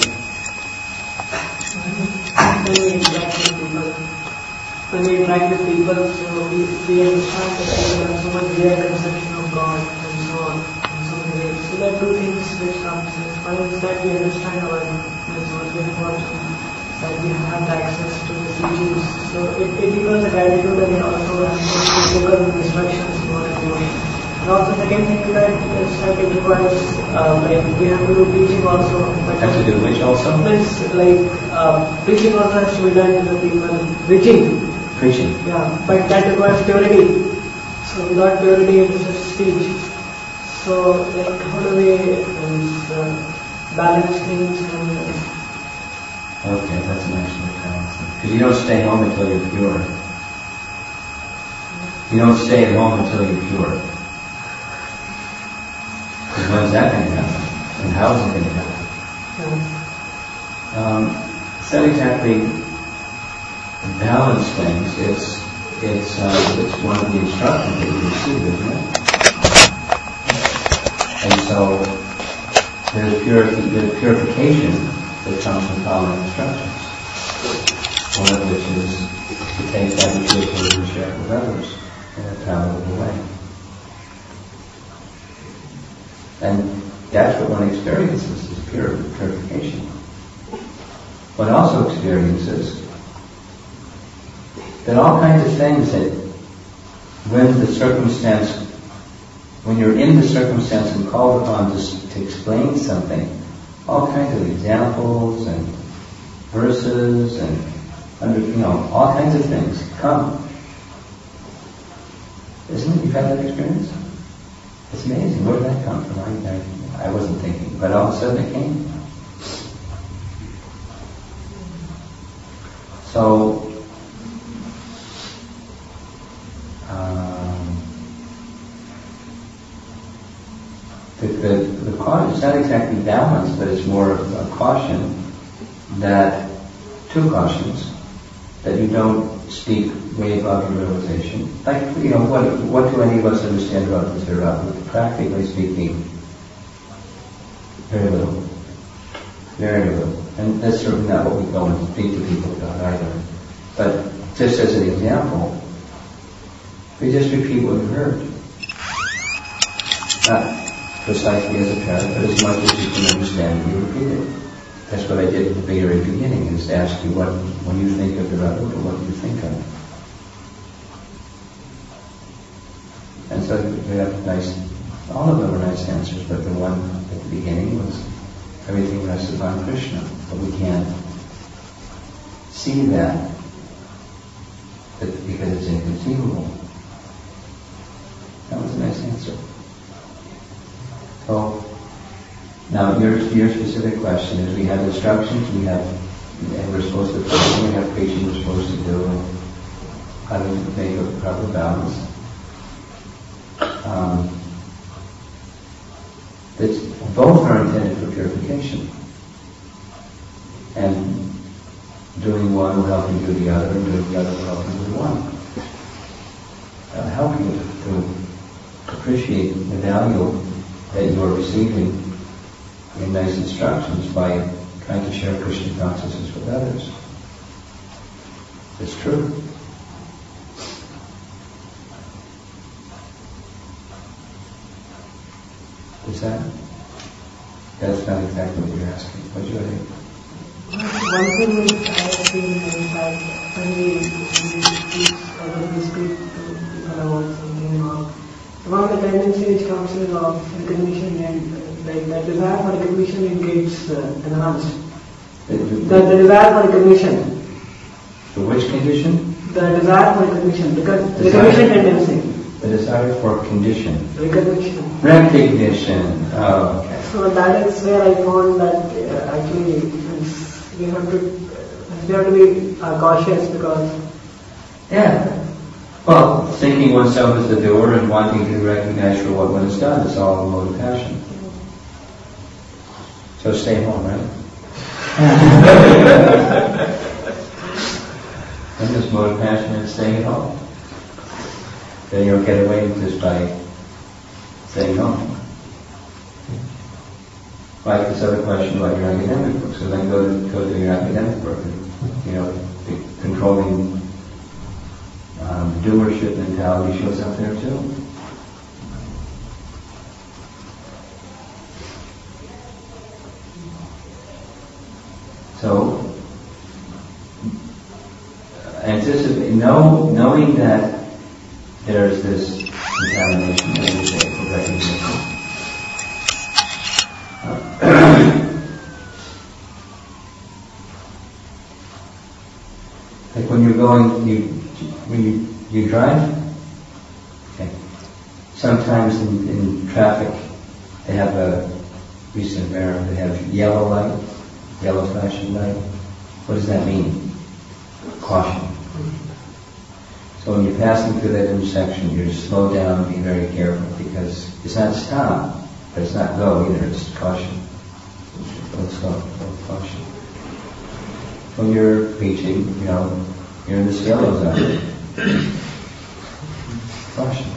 When we interact with people, so we understand that people have so much clear conception of God and so on, in so many ways. So there are two things which come to this. One is that we understand our needs, what we want, that we have access to the teachings. So it becomes a gratitude, and it also has to focus on the instructions we want to do. And also the second thing is that it requires, we have to do teaching also. Have to do which also? Means preaching also has to be done to the people. Preaching. Yeah, but that requires purity. So without purity it is just speech. So how do we balance things and... Okay, that's an excellent balance. Because you don't stay home until you're pure. You don't stay at home until you're pure. Because when is that going to happen? And how is it going to happen? It's not exactly balance things. It's one of the instructions that you receive, isn't it? And so there's purification that comes from following instructions. One of which is to take that which is to share with others in a palatable way. And that's what one experiences, is purification. One also experiences that all kinds of things that when you're in the circumstance and called upon to explain something, all kinds of examples and verses and all kinds of things come. Isn't it? You've had that experience? It's amazing. Where did that come from? I wasn't thinking, but all of a sudden it came. So, the caution is not exactly balance, but it's more of a caution two cautions, that you don't speak way above your realization. Like, what do any of us understand about this Virat? Practically speaking, very little. Very little. And that's certainly not what we go and speak to people about either. But just as an example, We just repeat what we heard. Not precisely as a parent, but as much as you can understand, you repeat it. That's what I did at the very beginning, is to ask you what, when you think of the Radha, what do you think of? And so we have nice, all of them were nice answers, but the one at the beginning was everything rests upon Krishna. But we can't see that because it's inconceivable. That was a nice answer. So, now your specific question is, we have instructions, and we're supposed to we have preaching we're supposed to do, and how to make a proper balance. Both are intended for purification. And doing one will help you do the other, and doing the other will help you do one. That'll help you to appreciate the value that you are receiving in nice instructions by trying to share Krishna consciousness with others. It's true. Is that? That's not exactly what you're asking. What do you think? One thing which I have seen is that when we speak or when we speak to people about something, one of the tendencies which comes in of recognition and like that desire for recognition gets enhanced. The desire for recognition. For which condition? The desire for recognition, because recognition tendency. The desire for condition. Recognition. Recognition. Oh, okay. So that is where I found that actually we have to be cautious because. Yeah. Well, thinking oneself as the doer and wanting to be recognized for what one has done is all a mode of passion. So stay home, right? And this mode of passion is staying at home. Then you'll get away with this by staying home. Like this other question about your academic work. So then go to your academic work. And, the controlling doership mentality shows up there too. So, knowing that there's this contamination that we say for recognition. Like when you're going, when you drive, okay. Sometimes in traffic, they have they have yellow flashing light. What does that mean? Caution. So when you're passing through that intersection, you slow down, be very careful, because it's not stop, but it's not go either, it's caution. Go slow, caution. When you're preaching, you're in this yellow zone. Caution.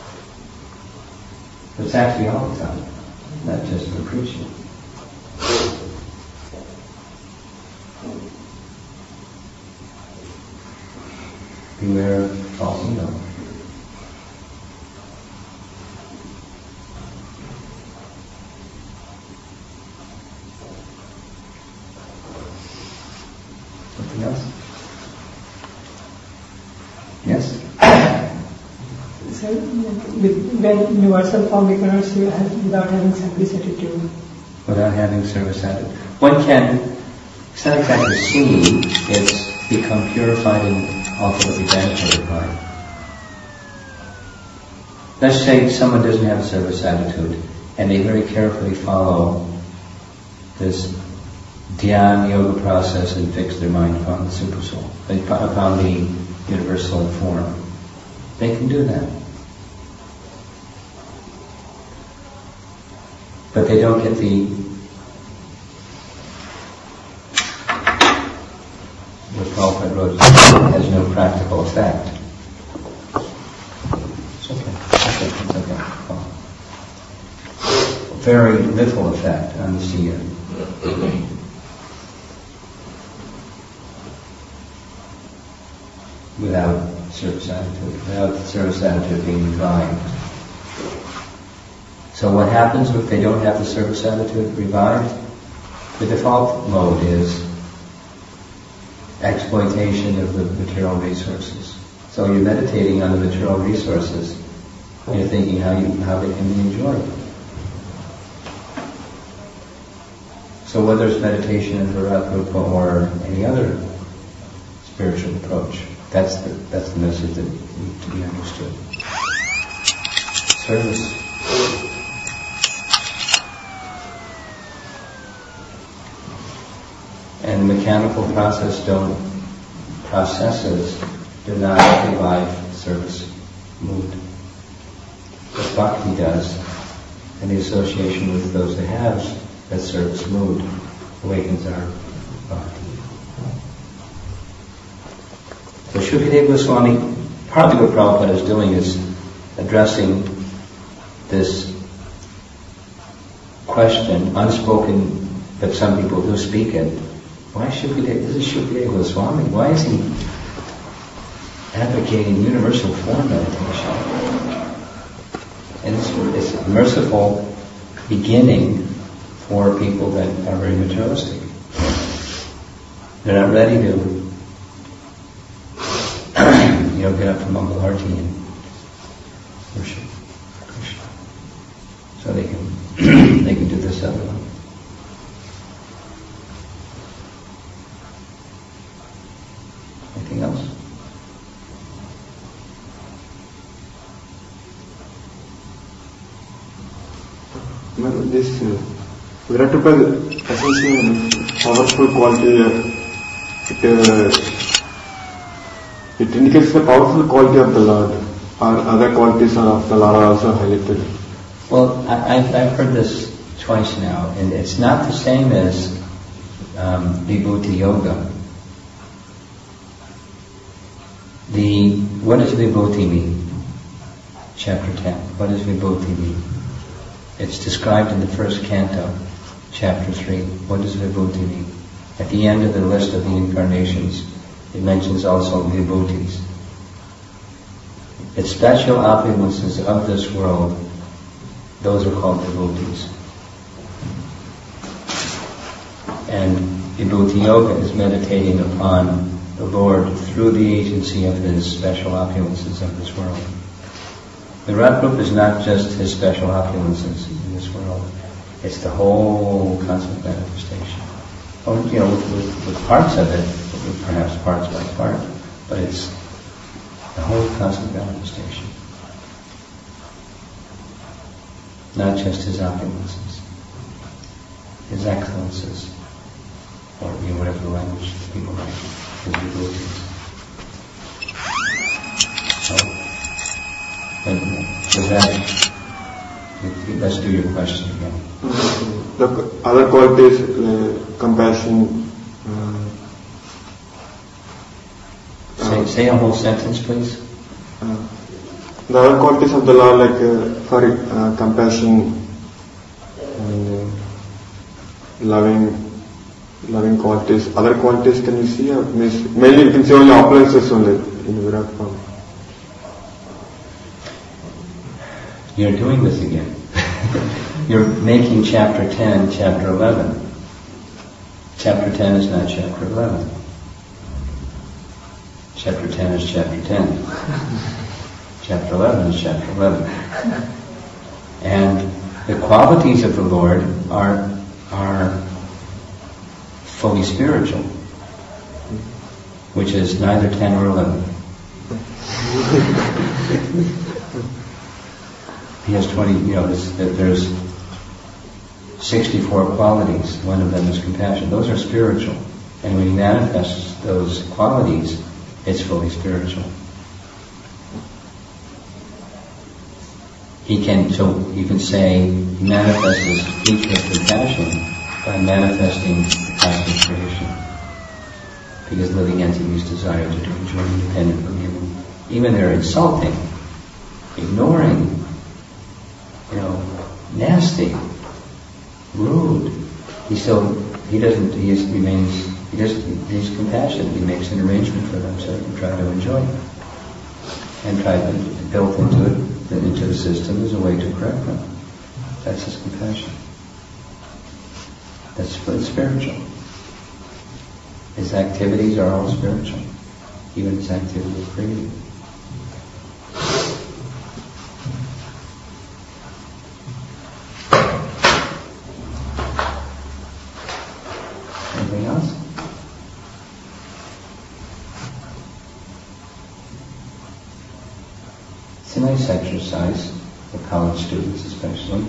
It's actually all the time, not just for preaching. Beware of false ego. Something else? Yes? So, when universal form we cannot see without having simplicity too. Without having service attitude. One can, it's not exactly seen, it's become purified and ultimately benefited by. Let's say someone doesn't have a service attitude and they very carefully follow this Dhyana yoga process and fix their mind upon the super soul, upon the universal form. They can do that. But they don't get what Prabhupada wrote has no practical effect. It's okay. It's okay. Oh. Very little effect on the seer. Without service attitude, without the service attitude being revived. So what happens if they don't have the service attitude revived? The default mode is exploitation of the material resources. So you're meditating on the material resources, and you're thinking how they can be enjoyed. So whether it's meditation in Virat-rupa or any other spiritual approach, that's the message that needs to be understood. Service. And mechanical processes do not revive service mood. But bhakti does, and the association with those that have that service mood awakens our bhakti. So Shukadeva Goswami, partly what Prabhupada is doing is addressing this question, unspoken, but some people do speak it. Why Shukadeva? This is Shukadeva Goswami. Why is he advocating universal form meditation? And it's a merciful beginning for people that are very materialistic. They're not ready to, get up from Mangal Arti and worship Krishna. So they can do this other one. Anything else? This Virat-rupa essentially powerful quality. It indicates the powerful quality of the Lord, or other qualities of the Lord are also highlighted. Well, I've heard this twice now, and it's not the same as Vibhuti Yoga. What does Vibhuti mean? Chapter 10. What does Vibhuti mean? It's described in the first canto, chapter 3. What does Vibhuti mean? At the end of the list of the incarnations, it mentions also Vibhutis. It's special opulences of this world. Those are called Vibhutis. And Vibhuti Yoga is meditating upon the Lord through the agency of His special opulences of this world. The Virat-rupa is not just His special opulences in this world. It's the whole concept manifestation. With parts of it, perhaps parts by part, but it's the whole concept manifestation. Not just His opulences, His excellences, or whatever the language people write, His abilities. So, with that, let's do your question again. The other qualities, compassion. Say a whole sentence, please. The other qualities of the Lord, like compassion and loving qualities. Other qualities, can you see? Mainly, you can see only opulences only in the Virat form. You're doing this again. You're making chapter 10 chapter 11. Chapter 10 is not chapter 11. Chapter 10 is chapter 10. Chapter 11 is chapter 11. And the qualities of the Lord are fully spiritual, which is neither 10 or 11. He has 20, there's 64 qualities. One of them is compassion. Those are spiritual. And when he manifests those qualities, it's fully spiritual. You can say he manifests his feature of compassion by manifesting the cosmic creation. Because living entities desire to enjoy independent from him. Even they're insulting, ignoring, nasty, rude. He's compassionate. He makes an arrangement for them so they can try to enjoy it. and tried to build into the system as a way to correct them. That's his compassion. That's spiritual. His activities are all spiritual, even his activity of creating. Anything else? It's a nice exercise for college students especially.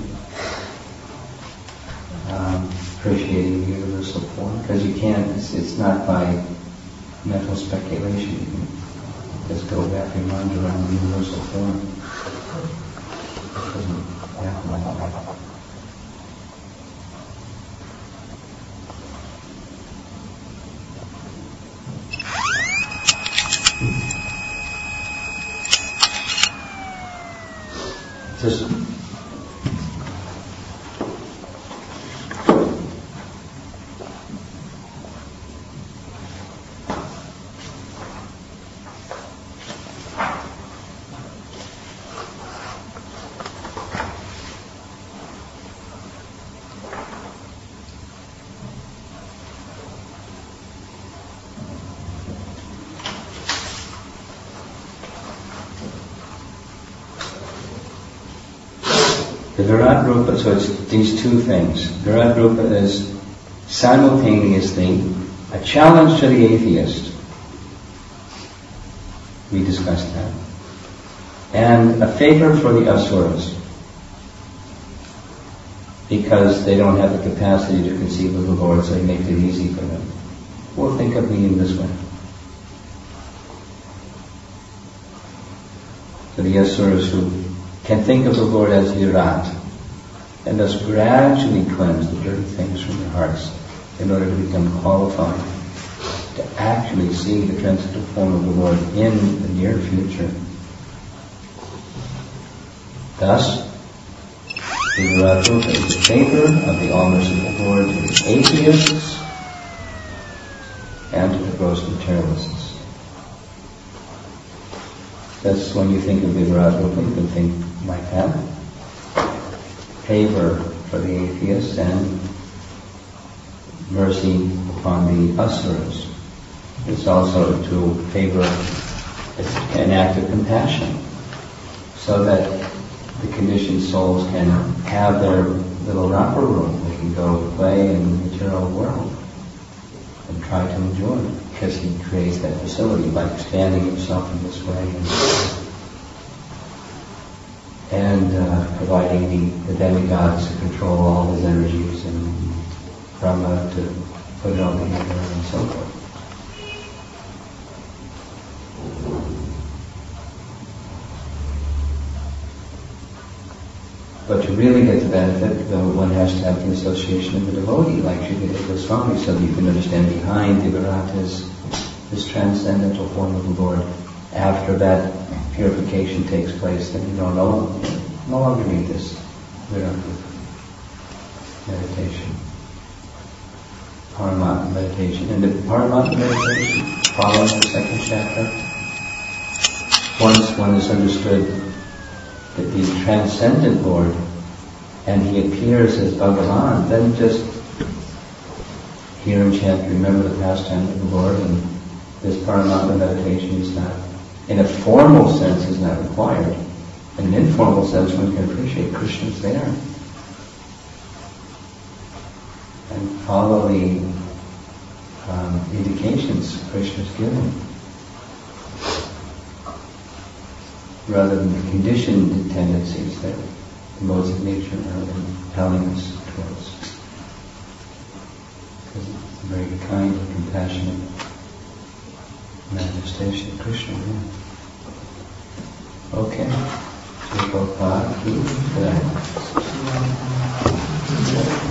Appreciating the universal form, because you can't, it's not by mental speculation. You can just go back your mind around the universal form. It doesn't happen like that. Just the Virat Rupa, so it's these two things. Virat Rupa is simultaneously a challenge to the atheist. We discussed that. And a favor for the asuras. Because they don't have the capacity to conceive of the Lord, so he makes it easy for them. Well, think of me in this way. So the asuras who can think of the Lord as Virat, and thus gradually cleanse the dirty things from their hearts in order to become qualified to actually see the transitive form of the Lord in the near future. Thus, the Virat Rupa is a favor of the all-merciful Lord to the atheists and to the gross materialists. That's when you think of the Virat Rupa, you can think like that. Favor for the atheists and mercy upon the asuras. It's also to favor, it's an act of compassion, so that the conditioned souls can have their little romper room. They can go play in the material world and try to enjoy it, because he creates that facility by expanding himself in this way and providing the demigods to control all his energies and Brahma to put it all together and so forth. But to really get the benefit, though, one has to have the association of the devotee, like Srila Goswami, so that you can understand behind the Virat is this transcendental form of the Lord. After that purification takes place, then you don't no longer need this Virat meditation, Paramatma meditation. And the Paramatma meditation follows the second chapter. Once one has understood that the transcendent Lord, and he appears as Bhagavan, then just hear and chant, remember the pastime of the Lord, and this Paramatma meditation is not, in a formal sense, is not required. In an informal sense, one can appreciate Krishna's there. And follow the indications Krishna's given, rather than the conditioned tendencies that the modes of nature are impelling us towards. Because it's a very kind and compassionate manifestation of Krishna. Yeah. Okay. So, Prabhupada,